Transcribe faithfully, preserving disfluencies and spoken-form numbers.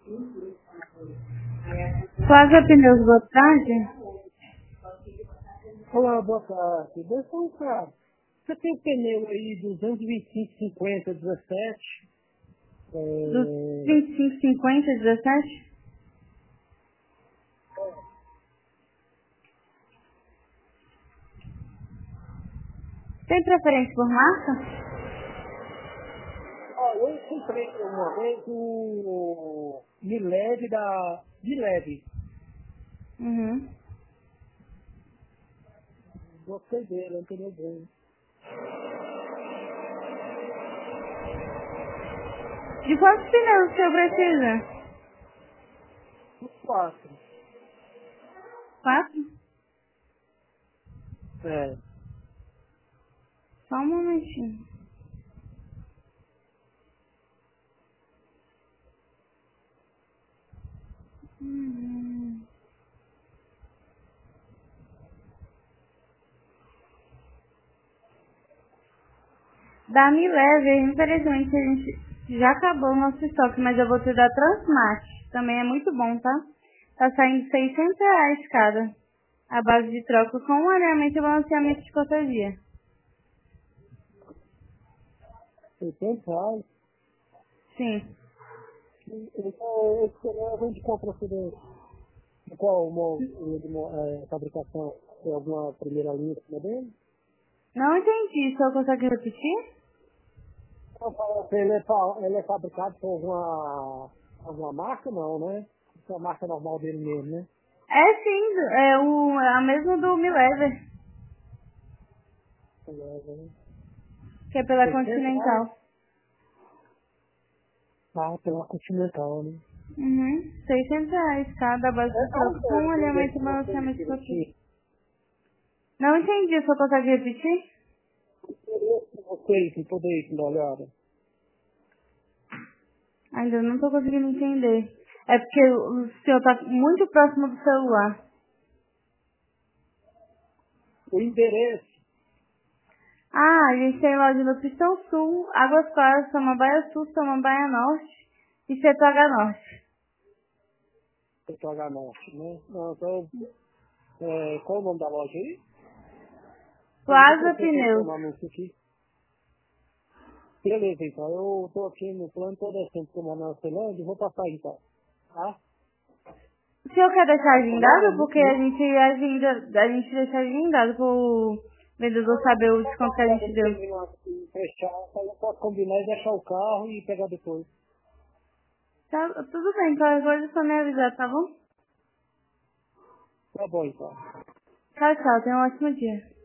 Plaza Pneus, boa tarde. Olá, boa tarde. Deixa eu cara. Você tem um pneu aí duzentos e vinte e cinco, cinquenta, dezessete? Dos É... vinte e cinco, cinquenta, dezessete? Tem preferência por marca? Ó, eu comprei uma vez o Mileve da Mileve. Uhum. Gostei dele, é um pneu bom. De quantos pneus o senhor precisa? Os quatro. Quatro? É. Só um momentinho. Uhum. Da Mileve, infelizmente a gente já acabou o nosso estoque, mas eu vou te dar Transmart. Também é muito bom, tá? Tá saindo seiscentos reais cada. A base de troca com um alinhamento e balanceamento de cortesia. oitenta reais. Sim. Então, esse pneu a gente compra assim, de qual mo- de mo- é, fabricação? Tem alguma primeira linha em cima dele? Não entendi, só consegue repetir? Eu falo assim, Ele é, fa- ele é fabricado por alguma, alguma marca, não, né? É a marca normal dele mesmo, né? É sim, é o, é a mesma do Milever, Beleza, né? que é pela seiscentos reais? Continental. Ah, pela Continental, né? Uhum, seiscentos reais cada, a base de É, troca aonde com um é onde é alinhamento que e vocês balanceamento de cortesia. direitinho? Não entendi, só consegue repetir? Se vocês não poderem dar uma olhada. Ainda não tô conseguindo entender. É porque o senhor tá muito próximo do celular. O endereço, Ah, a gente tem loja no Pistão Sul, Águas Claras, Samambaia Sul, Samambaia Norte e C T H Norte. P T H Norte, né? Não, então, é, qual é o nome da loja aí? Eu não Plaza consigo ver o Pneus. anúncio aqui. Beleza, então. Eu tô aqui no plano, tô descendo pro Manoel Celândia e vou passar aí, então. Tá? O senhor quer deixar Tá bom? É agendado? muito, Porque a muito. gente agenda, a gente deixa agendado pro vendedor saber o desconto que a gente Quando deu. terminar de fechar, aí eu posso combinar e deixar o carro e pegar depois. Tá, tudo bem, qualquer coisa é só me avisar, tá bom? Tá bom, então. Tchau, tchau, tenha um ótimo dia.